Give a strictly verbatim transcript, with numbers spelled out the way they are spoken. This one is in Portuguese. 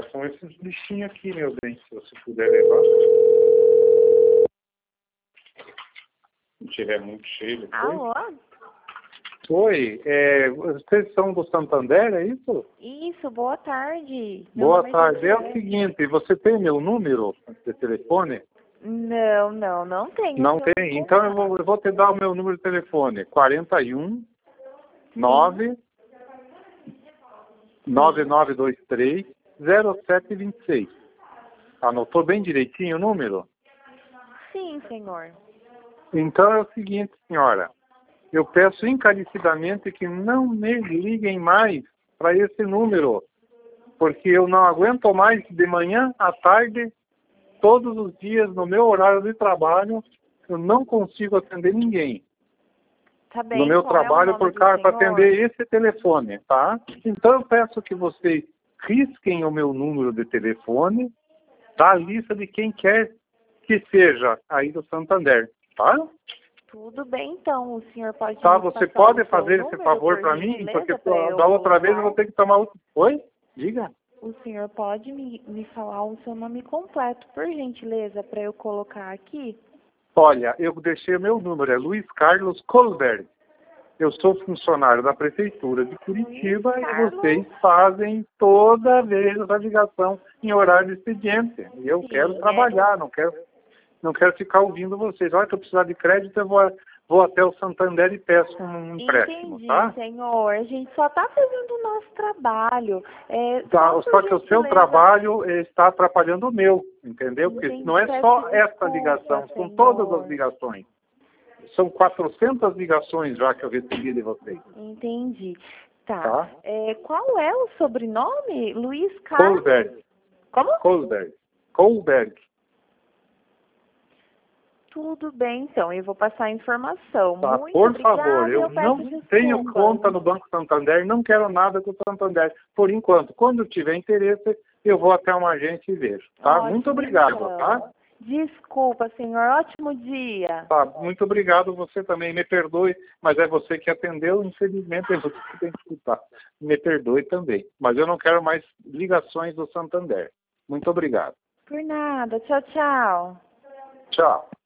são esses bichinhos aqui, meu bem, se você puder levar. Se tiver muito cheio depois. Alô? Oi, é, vocês são do Santander, é isso? Isso, boa tarde. Meu Boa nome tarde. É o Gisele. seguinte, você tem meu número de telefone? Não, não, não tenho. Não Senhor, tem? Então eu vou, eu vou te dar o meu número de telefone. quarenta e um, nove, nove nove dois três, zero sete dois seis. Anotou bem direitinho o número? Sim, senhor. Então é o seguinte, senhora. Eu peço encarecidamente que não me liguem mais para esse número, porque eu não aguento mais de manhã à tarde, todos os dias, no meu horário de trabalho, eu não consigo atender ninguém. Tá bem, No meu qual é o trabalho, nome por do causa para senhor? atender esse telefone, tá? Então eu peço que vocês risquem o meu número de telefone da lista de quem quer que seja aí do Santander, tá? Tudo bem, então. O senhor pode Tá, me você passar o pode seu fazer esse número, favor por para mim? gentileza, Porque pra eu da outra vez eu vou colocar? ter que tomar outro... Oi? Diga. O senhor pode me, me falar o seu nome completo, por gentileza, para eu colocar aqui? Olha, eu deixei o meu número, é Luiz Carlos Colberg. Eu sou funcionário da Prefeitura de Curitiba Luiz e Carlos? vocês fazem toda vez essa ligação em horário de expediente. E eu Sim, quero é- trabalhar, não quero, não quero ficar ouvindo vocês. Olha, que eu precisar de crédito, eu vou, vou até o Santander e peço um empréstimo, Entendi, tá? senhor. A gente só está fazendo o nosso trabalho. É, Tá, só por só que o seu gentileza, trabalho eh, está atrapalhando o meu, entendeu? Porque entendi, não é peço só essa desculpa, ligação, são senhor. todas as ligações. São quatrocentas ligações já que eu recebi de vocês, Entendi. Tá. tá? É, qual é o sobrenome? Luiz Carlos? Colberg, Como? Colberg, Colberg. Tudo bem, então. Eu vou passar a informação. Tá, Muito por obrigada. favor, eu peço não desculpa. tenho conta no Banco Santander, não quero nada com o Santander, por enquanto. Quando tiver interesse, eu vou até uma agência e vejo, tá? Ótimo, Muito obrigado, então. tá? Desculpa, senhor. Ótimo dia. Tá, muito obrigado, você também, me perdoe, mas é você que atendeu, infelizmente é você que tem que escutar. Me perdoe também, mas eu não quero mais ligações do Santander. Muito obrigado. Por nada. Tchau, tchau. Tchau.